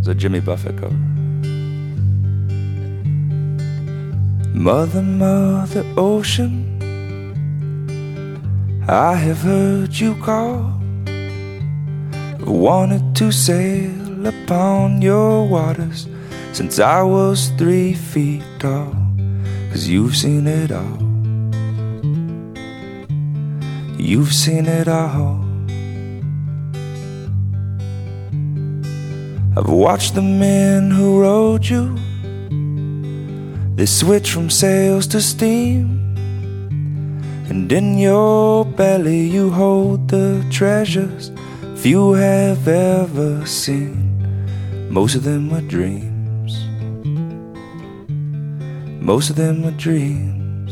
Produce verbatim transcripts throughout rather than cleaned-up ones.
It's a Jimmy Buffett cover. Mother, Mother Ocean, I have heard you call. I wanted to sail upon your waters since I was three feet tall. 'Cause you've seen it all. You've seen it all. I've watched the men who rowed you. They switch from sails to steam, and in your belly you hold the treasures few have ever seen. Most of them are dreams. Most of them are dreams.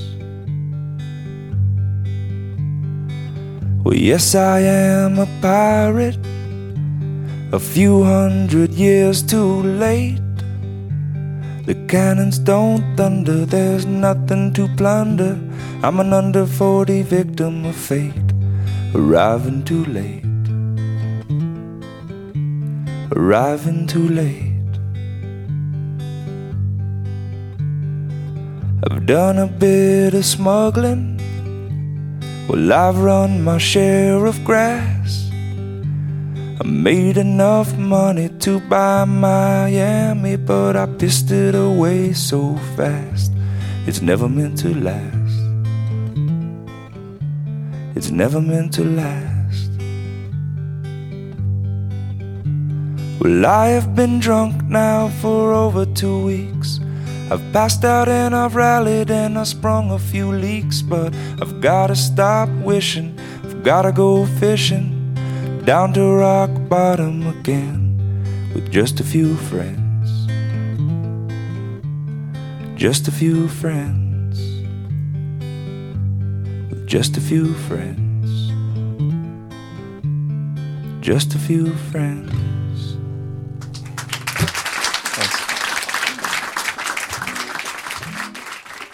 Well, yes, I am a pirate, a few hundred years too late. The cannons don't thunder, there's nothing to plunder. I'm an under forty victim of fate, arriving too late. Arriving too late. I've done a bit of smuggling. Well, I've run my share of grass. I made enough money to buy Miami, but I pissed it away so fast. It's never meant to last. It's never meant to last. Well, I have been drunk now for over two weeks. I've passed out and I've rallied and I've sprung a few leaks, but I've gotta stop wishing. I've gotta go fishing down to rock bottom again with just a few friends. Just a few friends. With just a few friends. Just a few friends.